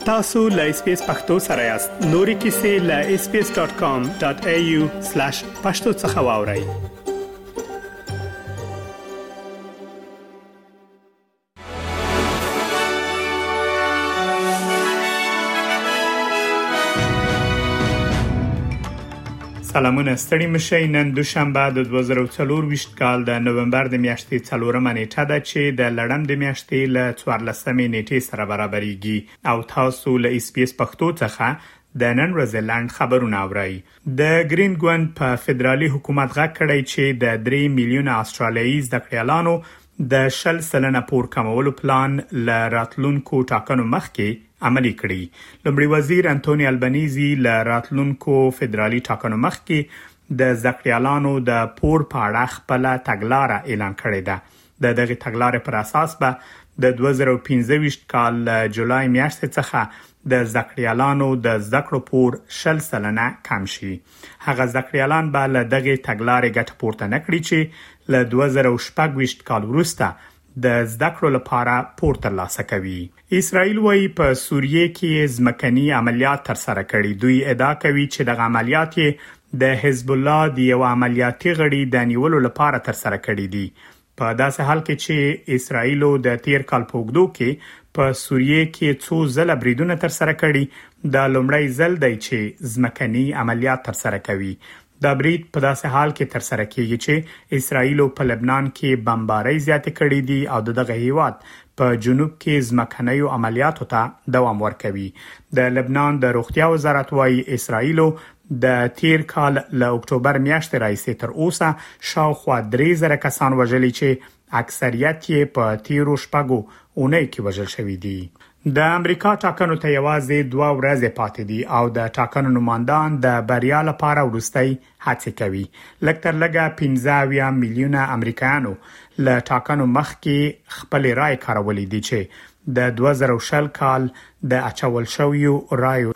tasu.lspace پښتو سره یاست. نوري kisi.lspace.com.au/pashto څخه واورئ. سلامونه ستړي مشئ. نن دوشنبه د 2024 کال د نومبر د میاشتې 4مه نیټه ده چې د لړم د میاشتې له 14مې نیټې سره برابرېږي او تاسو له اسپیس پښتو څخه د نن ورځې لاند خبرونه اورئ. د گرین ګوند په فدرالي حکومت غږ کړی چې د 3 میلیونه استرالیایي زده کړیالانو د 10% پور کمولو پلان ل راتلونکو ټاکنو مخکې عملی کړی. لومړي وزیر انټونی البنيزي ل راتلونکو فدرالي ټاکنو مخکې د زده کړیالانو د پور په اړه خپل تګلارې اعلان کړې ده. د دغه تګلارې پر اساس به د 2025 کال جولای میاشتې څخه د زده کړیالانو د زده کړو پور 10% کم شي. هغه زده کړیالان به له دغه تګلارې ګټه پورته نکړي چې له 2026 کال وروسته د زده کړو لپاره پور ترلاسه کوي. اسرائیل وايي په سوریه کې ځمکني عملیات ترسره کړي. دوی ادعا کوي چې د عملیات د حزب الله د یو عملیاتي غړي د نیولو لپاره ترسره کړي دي. په داسې حال کې چې اسرائیل د تیر کال په اوږدو کې په سوریه کې څو ځله بریدونه ترسره کړي، دا لومړی ځل دی چې ځمکني عملیات ترسره کوي. دا برید په داسې حال کې ترسره کیږي چې اسرائیل په لبنان کې بمبارۍ زیاتې کړې دي او دغه هیواد په جنوب کې ځمکني عملیاتو ته دوام ورکوي. د لبنان د روغتیا وزارت وايي اسرائیل د تیر کال له اکتوبر میاشتې راځي تر اوسه شاوخوا 3000 کسان وژلي چې اکثریت یې په تیرو شپږو اونۍ کې وژل شوي دي. د امریکا ټاکنو ته یوازې 2 ورځې پاتې دي او د ټاکنو نمائندان د بریا لپاره ورستۍ هڅې کوي. لکه لږه 15 میلیونه امریکایانو له ټاکنو مخکې خپل رائے کارولې دي چې د 2020 کال د اچول شویو رایو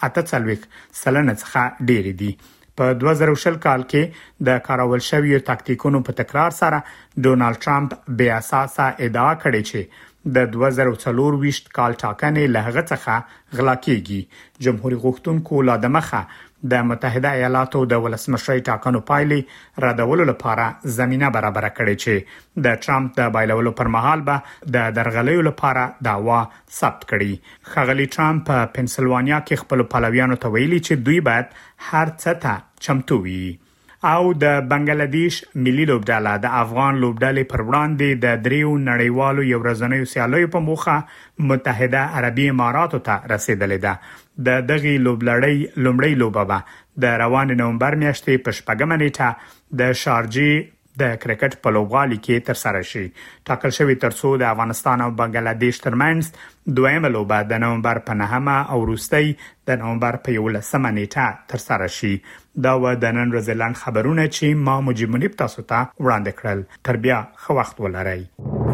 48% څخه ډېر دي. په 2020 کال کې د کارول شویو تاکتیکونو په تکرار سره ډونالد ټرمپ بې اساسه ادعا کړې چې د 2024 کال ټاکنې له هغه څخه غلا کیږي. جمهوریت غوښتونکو لا د مخه د متحده ایالاتو د ولسمشرۍ ټاکنو پایلې ردولو لپاره زمينه برابر کړې چې د ټرمپ د بایلولو پر مهال به د درغلیو لپاره دعوا ثبت کړي. ښاغلي ټرمپ په پنسلوانیا کې خپل پلویانو ته ویلي چې دوی باید هر څه ته چمتو وي. او د بنگلاديش ملي لوبډله د افغان لوبډلې پر وړاندې د 3 نړیوالو یو ورځنیو سیالیو په موخه متحده عربي اماراتو ته رسیدلې ده. د دغه لوبلړۍ لومړی لوبه به د روان نومبر میاشتې په 4مه نیټه د شارجې د کرکټ په لوبغالي کې ترسره شي. ټاکل شوی ترڅو د افغانستان او بنگلاديش ترمنځ دویمه لوبه د نومبر په 9مه او وروستۍ د نومبر په 11مه نیټه ترسره شي. دا و د نن ورځې لاند خبرونه چې ما مجيب منیب تاسو ته وړاندې کړل. تر بیا ښه وخت ولرئ.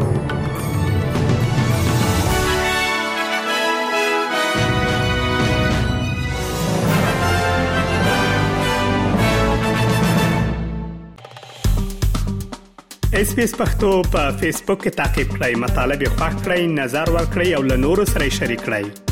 اسپیس پښتو په فیسبوک کې تعقیب کړئ. مطالب یې خوښ کړئ، نظر ور کړئ او له نورو سره شریک کړئ.